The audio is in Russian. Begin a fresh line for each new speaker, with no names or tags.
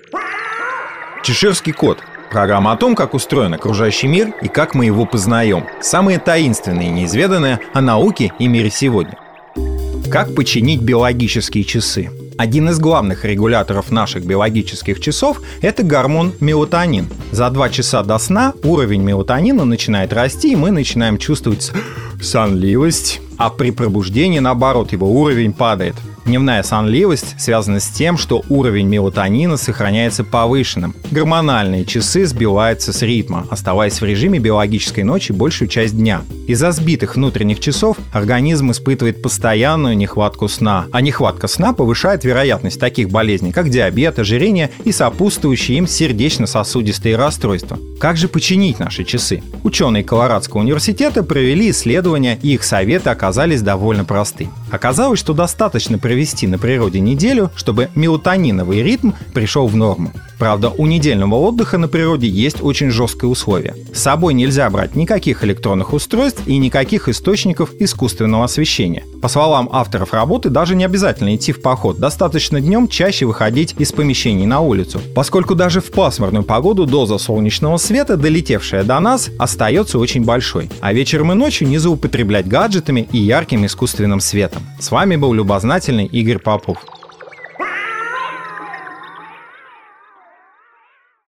Чеширский кот. Программа о том, как устроен окружающий мир и как мы его познаем. Самые таинственные и неизведанные о науке и мире сегодня. Как починить биологические часы? Один из главных регуляторов наших биологических часов – это гормон мелатонин. За 2 часа до сна уровень мелатонина начинает расти, и мы начинаем чувствовать сонливость, а при пробуждении, наоборот, его уровень падает. Дневная сонливость связана с тем, что уровень мелатонина сохраняется повышенным. Гормональные часы сбиваются с ритма, оставаясь в режиме биологической ночи большую часть дня. Из-за сбитых внутренних часов организм испытывает постоянную нехватку сна, а нехватка сна повышает вероятность таких болезней, как диабет, ожирение и сопутствующие им сердечно-сосудистые расстройства. Как же починить наши часы? Ученые Колорадского университета провели исследования, и их советы оказались довольно просты. Оказалось, что достаточно провести на природе неделю, чтобы мелатониновый ритм пришел в норму. Правда, у недельного отдыха на природе есть очень жесткое условие. С собой нельзя брать никаких электронных устройств и никаких источников искусственного освещения. По словам авторов работы, даже не обязательно идти в поход, достаточно днем чаще выходить из помещений на улицу, поскольку даже в пасмурную погоду доза солнечного света, долетевшая до нас, остается очень большой. А вечером и ночью не злоупотреблять гаджетами и ярким искусственным светом. С вами был любознательный Игорь Попов.